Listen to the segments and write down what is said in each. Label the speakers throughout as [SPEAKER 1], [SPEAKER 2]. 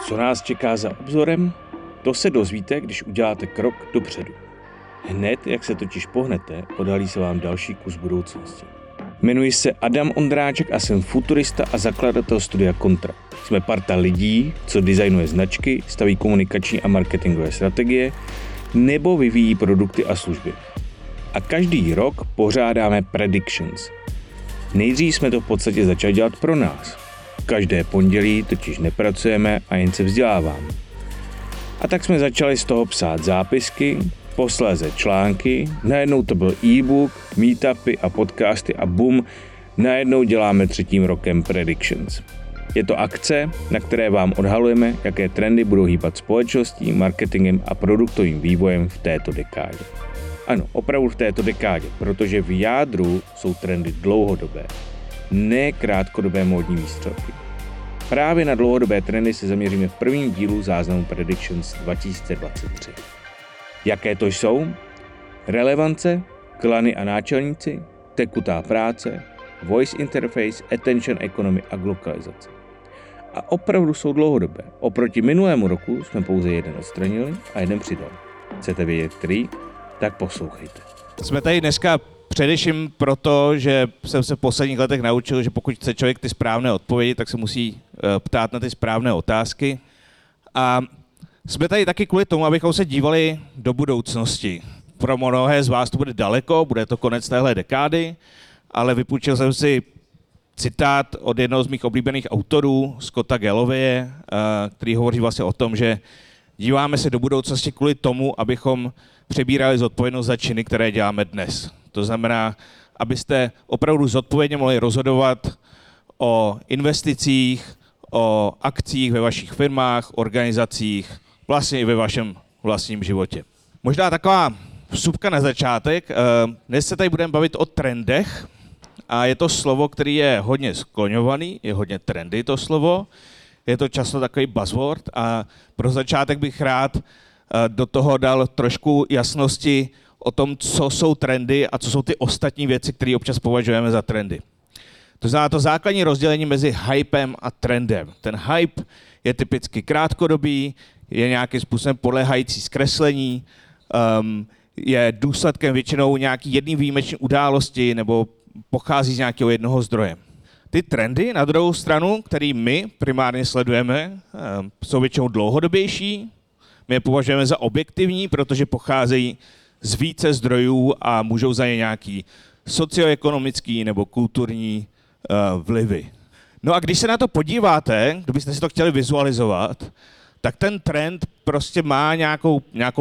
[SPEAKER 1] Co nás čeká za obzorem? To se dozvíte, když uděláte krok dopředu. Hned, jak se totiž pohnete, odhalí se vám další kus budoucnosti. Jmenuji se Adam Ondráček a jsem futurista a zakladatel studia Kontra. Jsme parta lidí, co designuje značky, staví komunikační a marketingové strategie nebo vyvíjí produkty a služby. A každý rok pořádáme predictions. Nejdřív jsme to v podstatě začali dělat pro nás. Každé pondělí totiž nepracujeme a jen se vzděláváme. A tak jsme začali z toho psát zápisky, posléze články, najednou to byl e-book, meetupy a podcasty a bum, najednou děláme 3. rokem predictions. Je to akce, na které vám odhalujeme, jaké trendy budou hýbat společností, marketingem a produktovým vývojem v této dekádě. Ano, opravdu v této dekádě, protože v jádru jsou trendy dlouhodobé, ne krátkodobé módní výstřelky. Právě na dlouhodobé trendy se zaměříme v prvním dílu záznamu Predictions 2023. Jaké to jsou? Relevance, klany a náčelníci, tekutá práce, voice interface, attention economy a globalizace. A opravdu jsou dlouhodobé. Oproti minulému roku jsme pouze jeden odstranili a jeden přidali. Chcete vědět který? Tak poslouchejte.
[SPEAKER 2] Jsme tady dneska především proto, že jsem se v posledních letech naučil, že pokud chce člověk ty správné odpovědi, tak se musí ptát na ty správné otázky. A jsme tady taky kvůli tomu, abychom se dívali do budoucnosti. Pro mnohé z vás to bude daleko, bude to konec téhle dekády, ale vypůjčil jsem si citát od jednoho z mých oblíbených autorů, Scotta Galloway, který hovoří vlastně o tom, že díváme se do budoucnosti kvůli tomu, abychom přebírali zodpovědnost za činy, které děláme dnes. To znamená, abyste opravdu zodpovědně mohli rozhodovat o investicích, o akcích ve vašich firmách, organizacích, vlastně i ve vašem vlastním životě. Možná taková vsuvka na začátek. Dnes se tady budeme bavit o trendech a je to slovo, který je hodně skloňovaný, je hodně trendy to slovo, je to často takový buzzword a pro začátek bych rád do toho dal trošku jasnosti o tom, co jsou trendy a co jsou ty ostatní věci, které občas považujeme za trendy. To znamená to základní rozdělení mezi hypem a trendem. Ten hype je typicky krátkodobý, je nějakým způsobem podléhající zkreslení, je důsledkem většinou nějaký jedné výjimečné události nebo pochází z nějakého jednoho zdroje. Ty trendy na druhou stranu, který my primárně sledujeme, jsou většinou dlouhodobější, my je považujeme za objektivní, protože pocházejí z více zdrojů a můžou za ně nějaký socioekonomický nebo kulturní vlivy. No a když se na to podíváte, kdybyste si to chtěli vizualizovat, tak ten trend prostě má nějakou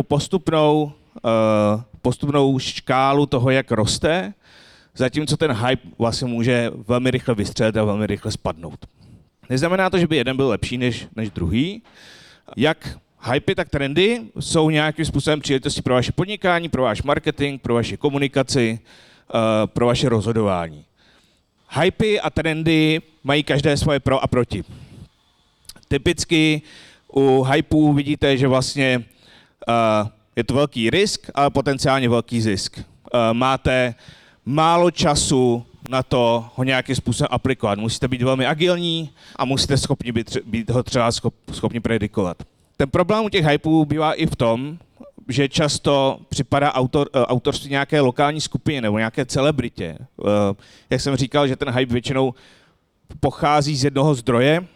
[SPEAKER 2] postupnou škálu toho, jak roste, zatímco ten hype vlastně může velmi rychle vystřelit a velmi rychle spadnout. Neznamená to, že by jeden byl lepší než druhý. Jak hypy, tak trendy jsou nějakým způsobem příležitosti pro vaše podnikání, pro váš marketing, pro vaši komunikaci, pro vaše rozhodování. Hypy a trendy mají každé svoje pro a proti. Typicky u hypů vidíte, že vlastně je to velký risk, ale potenciálně velký zisk. Máte málo času na to ho nějakým způsobem aplikovat. Musíte být velmi agilní a musíte být ho třeba schopni predikovat. Ten problém u těch hypů bývá i v tom, že často připadá autorství nějaké lokální skupině nebo nějaké celebritě. Jak jsem říkal, že ten hype většinou pochází z jednoho zdroje,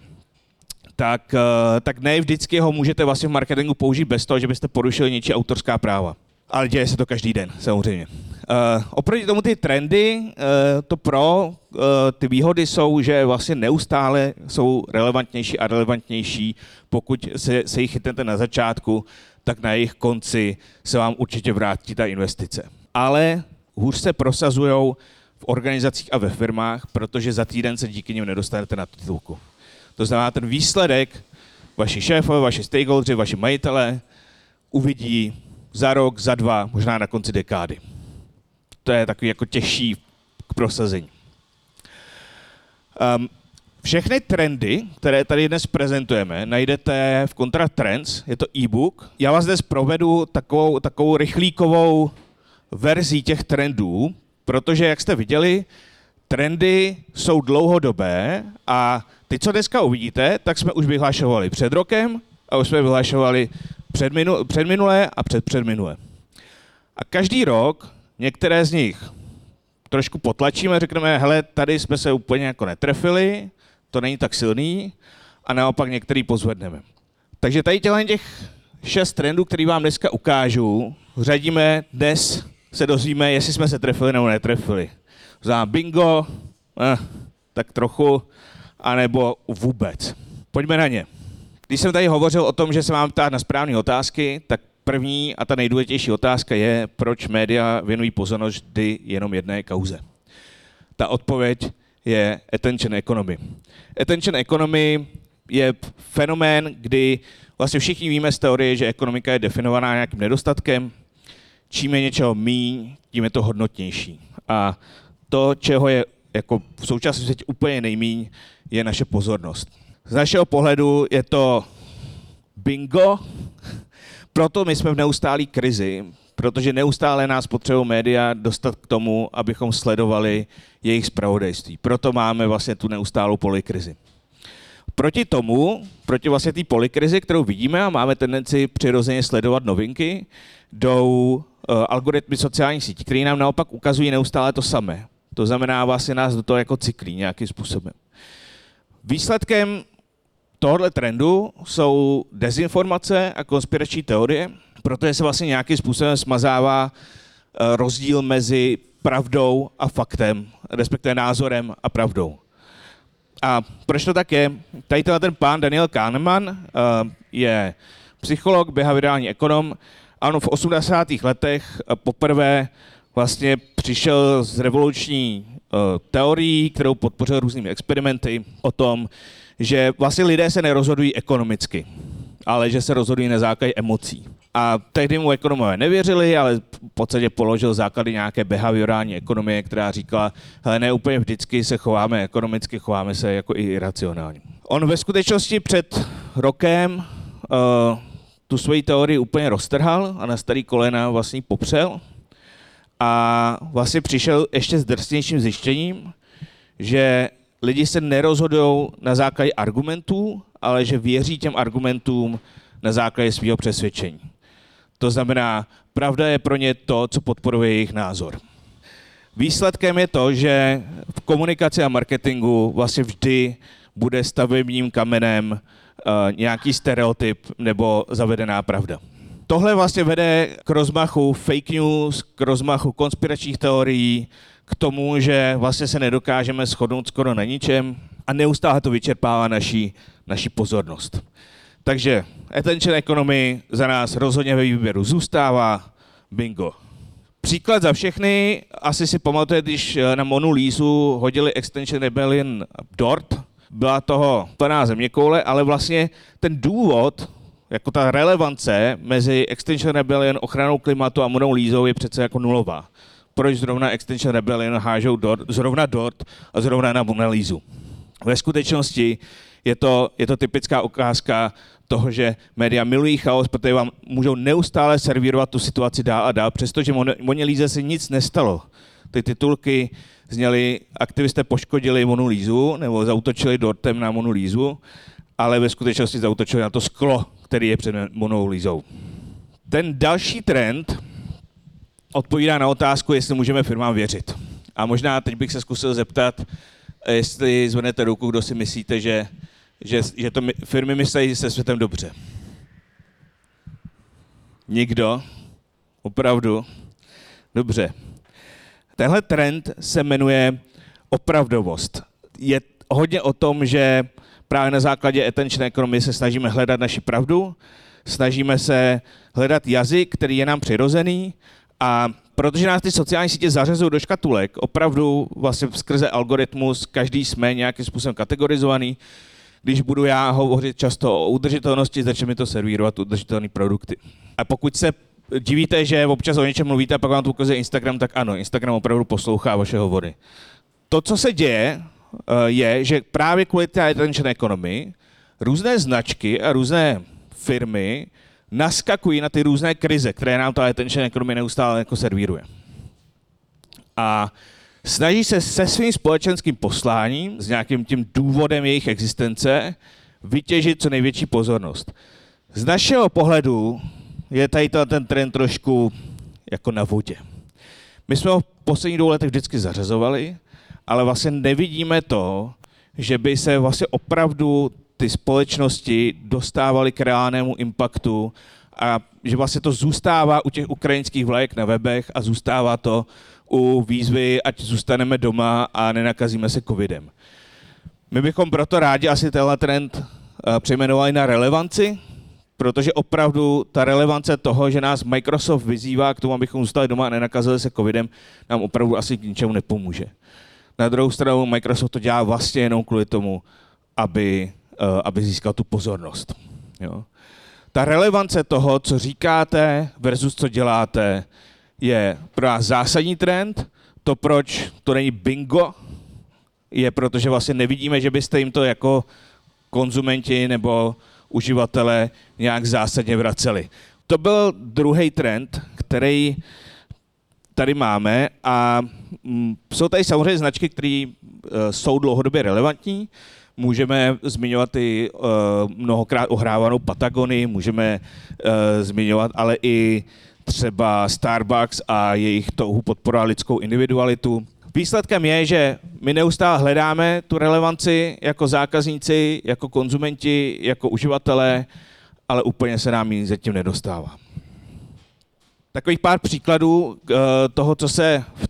[SPEAKER 2] tak ne vždycky ho můžete vlastně v marketingu použít bez toho, že byste porušili něčí autorská práva. Ale děje se to každý den, samozřejmě. Oproti tomu ty trendy, ty výhody jsou, že vlastně neustále jsou relevantnější a relevantnější. Pokud se jich chytnete na začátku, tak na jejich konci se vám určitě vrátí ta investice. Ale hůř se prosazujou v organizacích a ve firmách, protože za týden se díky nim nedostanete na titulku. To znamená, ten výsledek vaši šéfové, vaši stakeholderi, vaši majitelé uvidí za rok, za 2, možná na konci dekády. To je takový jako těžší k prosazení. Všechny trendy, které tady dnes prezentujeme, najdete v Kontra Trends, je to e-book. Já vás dnes provedu takovou rychlíkovou verzí těch trendů, protože, jak jste viděli, trendy jsou dlouhodobé a ty, co dneska uvidíte, tak jsme už vyhlašovali před rokem a už jsme vyhlašovali předminulé a předminulé. A každý rok některé z nich trošku potlačíme, řekneme, hele, tady jsme se úplně jako netrefili, to není tak silný, a naopak některý pozvedneme. Takže tady těch 6 trendů, který vám dneska ukážu, řadíme, dnes se dozvíme, jestli jsme se trefili nebo netrefili. Znamená bingo, tak trochu, anebo vůbec. Pojďme na ně. Když jsem tady hovořil o tom, že se mám ptát na správné otázky, tak první a ta nejdůležitější otázka je, proč média věnují pozornost vždy jenom jedné kauze. Ta odpověď je attention economy. Attention economy je fenomén, kdy vlastně všichni víme z teorie, že ekonomika je definovaná nějakým nedostatkem. Čím je něčeho míň, tím je to hodnotnější. A to, čeho je jako v současné světě úplně nejmíň, je naše pozornost. Z našeho pohledu je to bingo, proto my jsme v neustálé krizi, protože neustále nás potřebují média dostat k tomu, abychom sledovali jejich zpravodajství. Proto máme vlastně tu neustálou polykrizi. Proti vlastně té polykrizi, kterou vidíme a máme tendenci přirozeně sledovat novinky, jdou algoritmy sociálních sítí, které nám naopak ukazují neustále to samé. To znamená, vlastně nás do toho jako cyklí nějakým způsobem. Výsledkem tohoto trendu jsou dezinformace a konspirační teorie, protože se vlastně nějakým způsobem smazává rozdíl mezi pravdou a faktem, respektive názorem a pravdou. A proč to tak je? Tady ten pán Daniel Kahneman je psycholog, behaviorální ekonom a on v 80. letech poprvé vlastně přišel s revoluční teorií, kterou podpořil různými experimenty o tom, že vlastně lidé se nerozhodují ekonomicky, ale že se rozhodují na základě emocí. A tehdy mu ekonomové nevěřili, ale v podstatě položil základy nějaké behaviorální ekonomie, která říkala, hele, ne úplně vždycky se chováme ekonomicky, chováme se jako i iracionálně. On ve skutečnosti před rokem tu svoji teorii úplně roztrhal a na starý kolena vlastně popřel a vlastně přišel ještě s drsnějším zjištěním, že lidi se nerozhodují na základě argumentů, ale že věří těm argumentům na základě svého přesvědčení. To znamená, pravda je pro ně to, co podporuje jejich názor. Výsledkem je to, že v komunikaci a marketingu vlastně vždy bude stavebním kamenem nějaký stereotyp nebo zavedená pravda. Tohle vlastně vede k rozmachu fake news, k rozmachu konspiračních teorií, k tomu, že vlastně se nedokážeme shodnout skoro na ničem a neustále to vyčerpává naši pozornost. Takže attention economy za nás rozhodně ve výběru zůstává bingo. Příklad za všechny, asi si pamatujete, když na Monu Lisu hodili Extinction Rebellion dort, byla toho plná zeměkoule, ale vlastně ten důvod, jako ta relevance mezi Extinction Rebellion, ochranou klimatu a Monou Lisou je přece jako nulová. Proč zrovna Extinction Rebellion hážou zrovna dort a zrovna na Monu Lisu? Ve skutečnosti je to typická ukázka toho, že média milují chaos, protože vám můžou neustále servírovat tu situaci dál a dál, přestože Moně Líze se nic nestalo. Ty titulky zněly, aktivisté poškodili Monu Lisu nebo zaútočili dortem na Monu Lisu, ale ve skutečnosti zaútočili na to sklo, který je před Monou Lisou. Ten další trend odpovídá na otázku, jestli můžeme firmám věřit. A možná teď bych se zkusil zeptat, jestli zvednete ruku, kdo si myslíte, že to firmy myslí se světem dobře. Nikdo? Opravdu? Dobře. Tenhle trend se jmenuje opravdovost. Je hodně o tom, že právě na základě attention economy se snažíme hledat naši pravdu, snažíme se hledat jazyk, který je nám přirozený, a protože nás ty sociální sítě zařazují do škatulek, opravdu vlastně skrze algoritmus každý jsme nějakým způsobem kategorizovaný. Když budu já hovořit často o udržitelnosti, začne mi to servírovat udržitelné produkty. A pokud se divíte, že občas o něčem mluvíte a pak vám to ukazuje Instagram, tak ano, Instagram opravdu poslouchá vaše hovory. To, co se děje, je, že právě kvůli té attention economy různé značky a různé firmy naskakují na ty různé krize, které nám ta attention economy neustále jako servíruje. A Snaží se svým společenským posláním, s nějakým tím důvodem jejich existence, vytěžit co největší pozornost. Z našeho pohledu je tady ten trend trošku jako na vodě. My jsme ho v posledních 2 letech vždycky zařazovali, ale vlastně nevidíme to, že by se vlastně opravdu ty společnosti dostávaly k reálnému impaktu a že vlastně to zůstává u těch ukrajinských vlajek na webech a zůstává to u výzvy, ať zůstaneme doma a nenakazíme se covidem. My bychom proto rádi asi tenhle trend přejmenovali na relevanci, protože opravdu ta relevance toho, že nás Microsoft vyzývá k tomu, abychom zůstali doma a nenakazili se covidem, nám opravdu asi k ničemu nepomůže. Na druhou stranu Microsoft to dělá vlastně jenom kvůli tomu, aby získal tu pozornost. Jo. Ta relevance toho, co říkáte versus co děláte, je pro nás zásadní trend. To, proč to není bingo, je proto, že vlastně nevidíme, že byste jim to jako konzumenti nebo uživatelé nějak zásadně vraceli. To byl druhý trend, který tady máme a jsou tady samozřejmě značky, které jsou dlouhodobě relevantní. Můžeme zmiňovat i mnohokrát ohrávanou Patagonii, můžeme zmiňovat ale i třeba Starbucks a jejich touhu podporovat lidskou individualitu. Výsledkem je, že my neustále hledáme tu relevanci jako zákazníci, jako konzumenti, jako uživatelé, ale úplně se nám ji zatím nedostává. Takových pár příkladů toho, co se v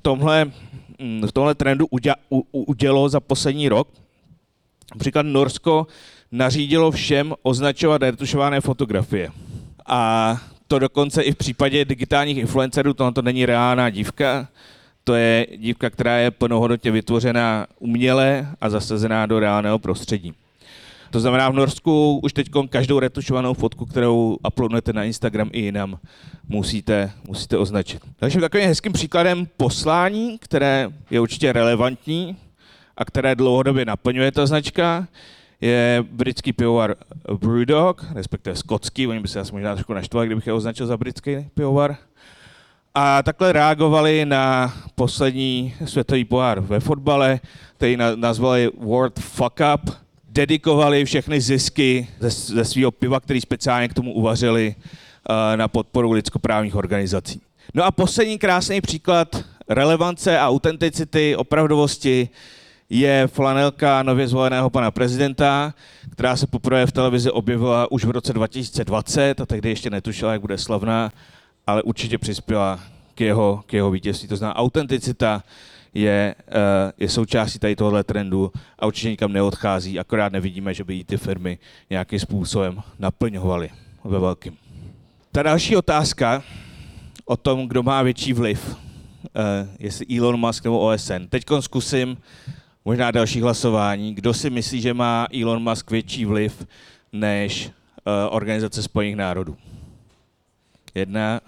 [SPEAKER 2] tomhle trendu udělo za poslední rok. Například Norsko nařídilo všem označovat retušované fotografie. A to dokonce i v případě digitálních influencerů, tohle to není reálná dívka, to je dívka, která je plnohodnotně vytvořená uměle a zasazená do reálného prostředí. To znamená, v Norsku už teď každou retušovanou fotku, kterou uploadnete na Instagram i jinam, musíte označit. Takže takovým hezkým příkladem poslání, které je určitě relevantní a které dlouhodobě naplňuje ta značka, je britský pivovar Brewdog, respektive skotský, oni by se asi možná trošku naštvali, kdybych je označil za britský pivovar. A takhle reagovali na poslední světový pohár ve fotbale, který nazvali World Fuck Up. Dedikovali všechny zisky ze svého piva, který speciálně k tomu uvařili, na podporu lidskoprávních organizací. No a poslední krásný příklad relevance a autenticity, opravdovosti je flanelka nově zvoleného pana prezidenta, která se poprvé v televizi objevila už v roce 2020 a tehdy ještě netušila, jak bude slavná, ale určitě přispěla k jeho vítězství. To znamená, autenticita je součástí tady tohohle trendu a určitě nikam neodchází, akorát nevidíme, že by jí ty firmy nějakým způsobem naplňovaly ve velkým. Ta další otázka o tom, kdo má větší vliv, jestli Elon Musk nebo OSN. Teď zkusím možná další hlasování. Kdo si myslí, že má Elon Musk větší vliv než Organizace spojených národů? 1.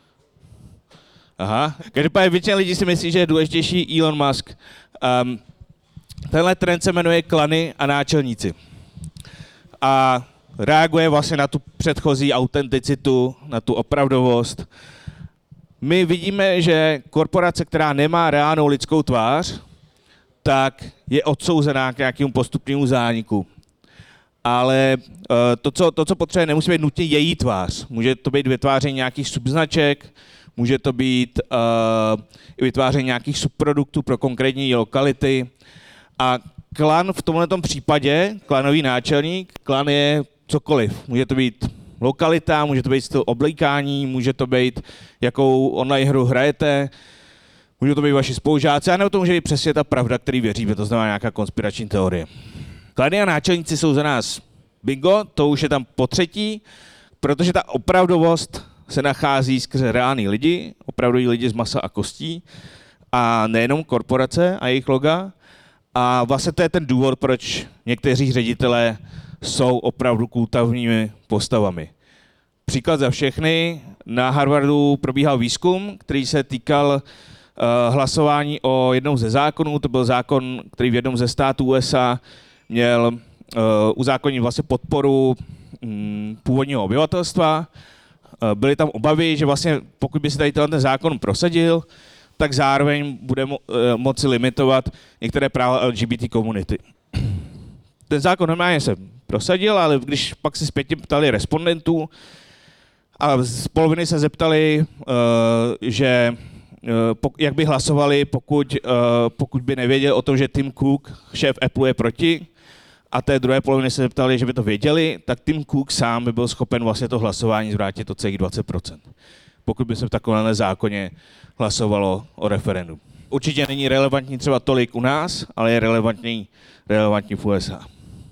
[SPEAKER 2] Aha. Každopádně většina lidí si myslí, že je důležitější Elon Musk. Tenhle trend se jmenuje klany a náčelníci. A reaguje vlastně na tu předchozí autenticitu, na tu opravdovost. My vidíme, že korporace, která nemá reálnou lidskou tvář, tak je odsouzená k nějakému postupnému zániku. Ale to, co potřebuje, nemusí být nutně její tvář. Může to být vytváření nějakých subznaček, může to být vytváření nějakých subproduktů pro konkrétní lokality. A klan v tomto případě, klanový náčelník, klan je cokoliv. Může to být lokalita, může to být styl oblíkání, může to být, jakou online hru hrajete, může to být vaši spolužáci, a nebo to může být přesně ta pravda, který věříme, to znamená nějaká konspirační teorie. Klany a náčelníci jsou za nás bingo, to už je tam po třetí, protože ta opravdovost se nachází skrze reální lidi, opravdoví lidi z masa a kostí, a nejenom korporace a jejich loga. A vlastně to je ten důvod, proč někteří ředitelé jsou opravdu kultovními postavami. Příklad za všechny. Na Harvardu probíhal výzkum, který se týkal hlasování o jednom ze zákonů. To byl zákon, který v jednom ze států USA měl uzákonit vlastně podporu původního obyvatelstva. Byly tam obavy, že vlastně pokud by se tady ten zákon prosadil, tak zároveň bude moci limitovat některé práva LGBT komunity. Ten zákon normálně se prosadil, ale když pak se zpětně ptali respondentů, a z poloviny se zeptali, že jak by hlasovali, pokud by nevěděli o tom, že Tim Cook, šéf Apple, je proti, a té druhé poloviny se zeptali, že by to věděli, tak Tim Cook sám by byl schopen vlastně to hlasování zvrátit o celých 20%. Pokud by se v takovémhle zákoně hlasovalo o referendum. Určitě není relevantní třeba tolik u nás, ale je relevantní v USA.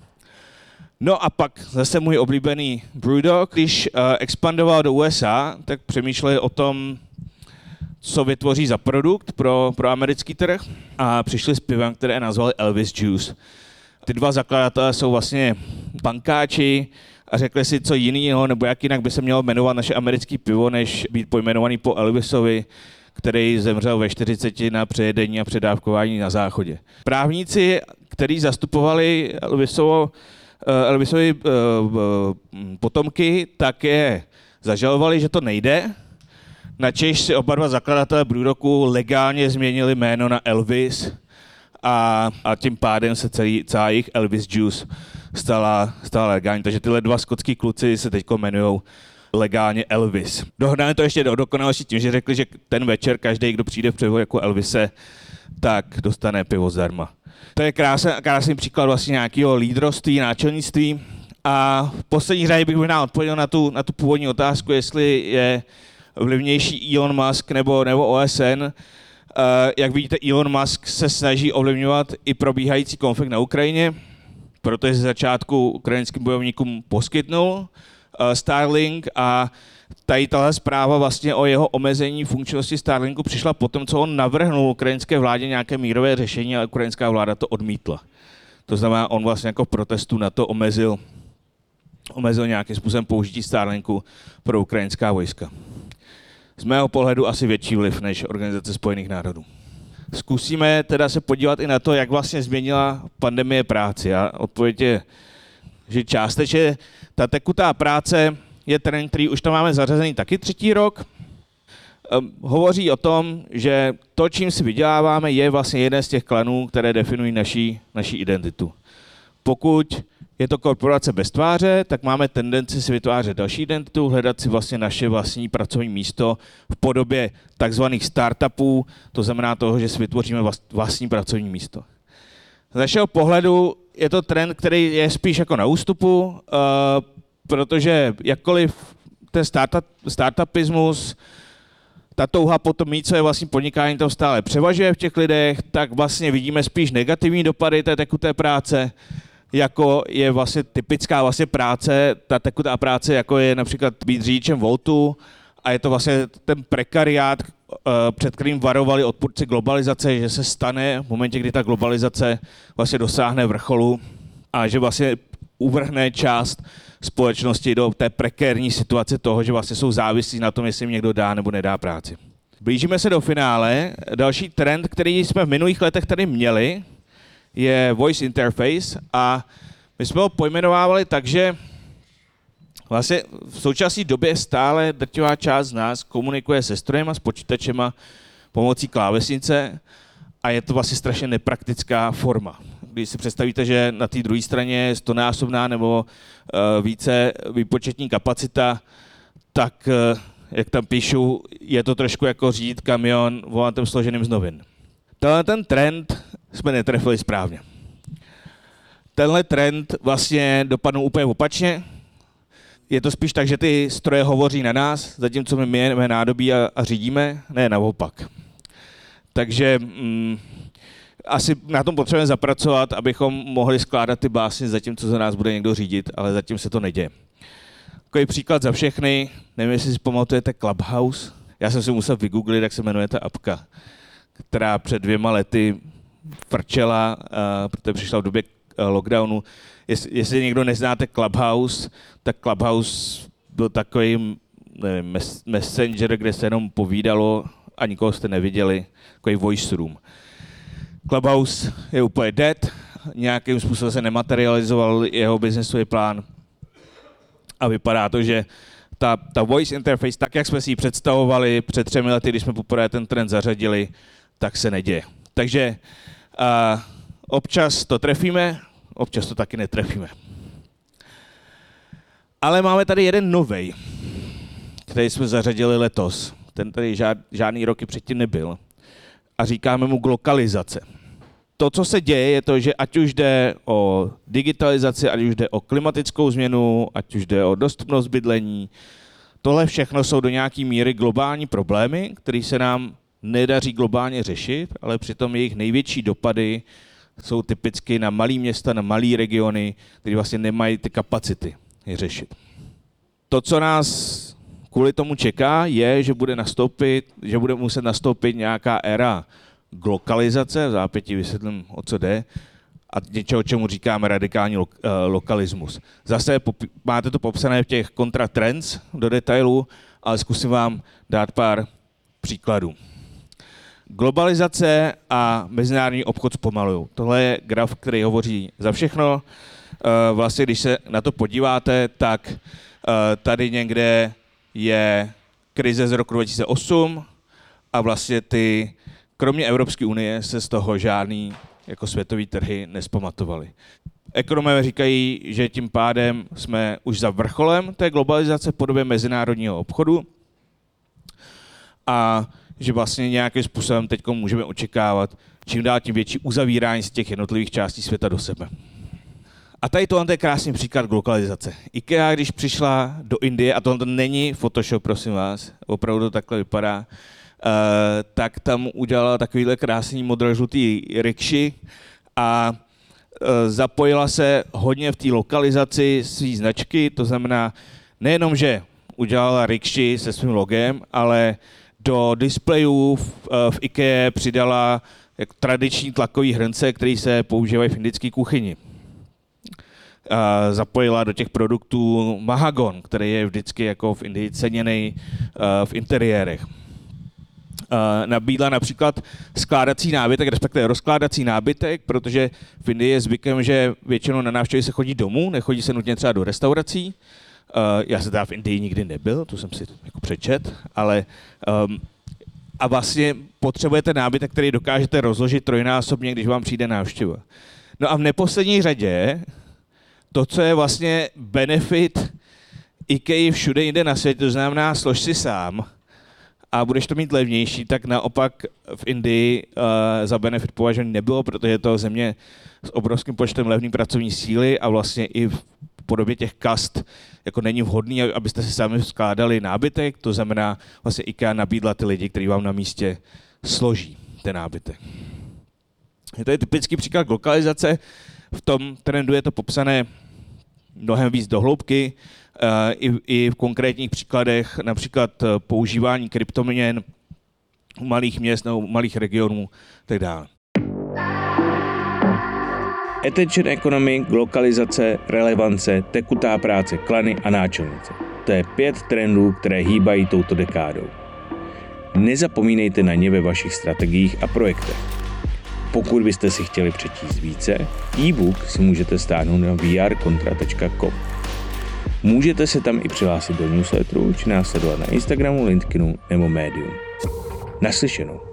[SPEAKER 2] No a pak zase můj oblíbený Brewdog, když expandoval do USA, tak přemýšleli o tom, co vytvoří za produkt pro americký trh a přišli s pivem, které nazvali Elvis Juice. Ty dva zakladatelé jsou vlastně bankáči a řekli si, co jinýho, nebo jak jinak by se mělo jmenovat naše americké pivo, než být pojmenovaný po Elvisovi, který zemřel ve 40 na přejedení a předávkování na záchodě. Právníci, kteří zastupovali Elvisovi potomky, tak je zažalovali, že to nejde. Načež si oba dva zakladatelé Brewdogu legálně změnili jméno na Elvis a tím pádem se celá jejich Elvis Juice stala legální. Takže tyhle dva skotský kluci se teď jmenujou legálně Elvis. Dohnali to ještě do dokonalosti tím, že řekli, že ten večer každý, kdo přijde v převodu jako Elvise, tak dostane pivo zdarma. To je krásný příklad vlastně nějakého lídrovství, náčelnictví. A v poslední řadě bych možná odpověděl na tu původní otázku, jestli je vlivnější Elon Musk nebo OSN. Jak vidíte, Elon Musk se snaží ovlivňovat i probíhající konflikt na Ukrajině, protože ze začátku ukrajinským bojovníkům poskytnul Starlink a tady tahle zpráva vlastně o jeho omezení funkčnosti Starlinku přišla potom, co on navrhnul ukrajinské vládě nějaké mírové řešení, ale ukrajinská vláda to odmítla. To znamená, on vlastně jako v protestu na to omezil nějakým způsobem použití Starlinku pro ukrajinská vojska. Z mého pohledu asi větší vliv než Organizace spojených národů. Zkusíme teda se podívat i na to, jak vlastně změnila pandemie práci. A odpověď je, že částečně ta tekutá práce je trend, který už tam máme zařazený taky 3. rok. Hovoří o tom, že to, čím si vyděláváme, je vlastně jeden z těch klanů, které definují naši identitu. Pokud je to korporace bez tváře, tak máme tendenci si vytvářet další identitu, hledat si vlastně naše vlastní pracovní místo v podobě takzvaných startupů, to znamená toho, že si vytvoříme vlastní pracovní místo. Z našeho pohledu je to trend, který je spíš jako na ústupu, protože jakkoliv ten startupismus, ta touha potom mít, co je vlastně podnikání, to stále převažuje v těch lidech, tak vlastně vidíme spíš negativní dopady té tekuté práce, jako je vlastně typická vlastně práce, ta tekutá práce, jako je například být řidičem Woltu, a je to vlastně ten prekariát, před kterým varovali odpůrci globalizace, že se stane v momentě, kdy ta globalizace vlastně dosáhne vrcholu a že vlastně uvrhne část společnosti do té prekérní situace toho, že vlastně jsou závislí na tom, jestli jim někdo dá nebo nedá práci. Blížíme se do finále. Další trend, který jsme v minulých letech tady měli, je voice interface a my jsme ho pojmenovávali tak, že vlastně v současné době stále drtivá část z nás komunikuje se strojema, s počítačema pomocí klávesnice a je to vlastně strašně nepraktická forma. Když si představíte, že na té druhé straně je 100násobná nebo více výpočetní kapacita, tak jak tam píšu, je to trošku jako řídit kamion volantem složeným z novin. Ten trend jsme netrefili správně. Tenhle trend vlastně dopadnul úplně opačně. Je to spíš tak, že ty stroje hovoří na nás, zatímco my mějeme nádobí a řídíme, ne naopak. Takže asi na tom potřebujeme zapracovat, abychom mohli skládat ty básně, zatímco za nás bude někdo řídit, ale zatím se to neděje. Takový příklad za všechny, nevím, jestli si pamatujete Clubhouse. Já jsem si musel vygooglit, jak se jmenuje ta apka, která před 2 lety frčela, protože přišla v době lockdownu. Jestli někdo neznáte Clubhouse, tak Clubhouse byl takový messenger, kde se jenom povídalo a nikoho jste neviděli, takový voice room. Clubhouse je úplně dead, nějakým způsobem se nematerializoval jeho biznesový plán a vypadá to, že ta voice interface, tak jak jsme si ji představovali před 3 lety, když jsme poprvé ten trend zařadili, tak se neděje. Takže občas to trefíme, občas to taky netrefíme. Ale máme tady jeden novej, který jsme zařadili letos. Ten tady žádný roky předtím nebyl. A říkáme mu glokalizace. To, co se děje, je to, že ať už jde o digitalizaci, ať už jde o klimatickou změnu, ať už jde o dostupnost bydlení, tohle všechno jsou do nějaké míry globální problémy, které se nám nedaří globálně řešit, ale přitom jejich největší dopady jsou typicky na malé města, na malé regiony, které vlastně nemají ty kapacity je řešit. To, co nás kvůli tomu čeká, je, že bude muset nastoupit nějaká éra glokalizace, v zápětí vysvětlím, o co jde, a něčeho, čemu říkáme radikální lokalismus. Zase máte to popsané v těch kontratrends do detailu, ale zkusím vám dát pár příkladů. Globalizace a mezinárodní obchod zpomalují. Tohle je graf, který hovoří za všechno. Vlastně, když se na to podíváte, tak tady někde je krize z roku 2008 a vlastně kromě Evropské unie se z toho žádný jako světový trhy nespamatovaly. Ekonomové říkají, že tím pádem jsme už za vrcholem té globalizace v podobě mezinárodního obchodu a že vlastně nějakým způsobem teď můžeme očekávat čím dál tím větší uzavírání z těch jednotlivých částí světa do sebe. A tady tohle je krásný příklad glokalizace. IKEA, když přišla do Indie, a tohle není Photoshop, prosím vás, opravdu to takhle vypadá, tak tam udělala takovýhle krásný modro-žlutý rikši a zapojila se hodně v té lokalizaci své značky, to znamená nejenom, že udělala rikši se svým logem, ale do displejů v IKEA přidala tradiční tlakový hrnce, které se používají v indické kuchyni. Zapojila do těch produktů mahagon, který je vždycky jako v Indii ceněný v interiérech. Nabídla například skládací nábytek, respektive rozkládací nábytek, protože v Indii je zvykem, že většinou na návštěvy se chodí domů, nechodí se nutně třeba do restaurací. Já jsem teda v Indii nikdy nebyl, to jsem si jako přečet, ale a vlastně potřebujete nábytek, který dokážete rozložit trojnásobně, když vám přijde návštěva. No a v neposlední řadě to, co je vlastně benefit IKEA všude jinde na světě, to znamená slož si sám a budeš to mít levnější, tak naopak v Indii za benefit považovaný nebylo, protože je to země s obrovským počtem levné pracovní síly a vlastně i v podobě těch kast jako není vhodný, abyste si sami skládali nábytek, to znamená vlastně IKEA nabídla ty lidi, kteří vám na místě složí ten nábytek. To je typický příklad lokalizace. V tom trendu je to popsané mnohem víc do hloubky, i v konkrétních příkladech, například používání kryptoměn u malých měst nebo u malých regionů tak dále.
[SPEAKER 1] Attention economy, glokalizace, relevance, tekutá práce, klany a náčelnice. To je 5 trendů, které hýbají touto dekádou. Nezapomínejte na ně ve vašich strategiích a projektech. Pokud byste si chtěli přečíst více, e-book si můžete stáhnout na vrkontra.com. Můžete se tam i přihlásit do newsletteru či následovat na Instagramu, LinkedInu nebo Medium. Naslyšenou.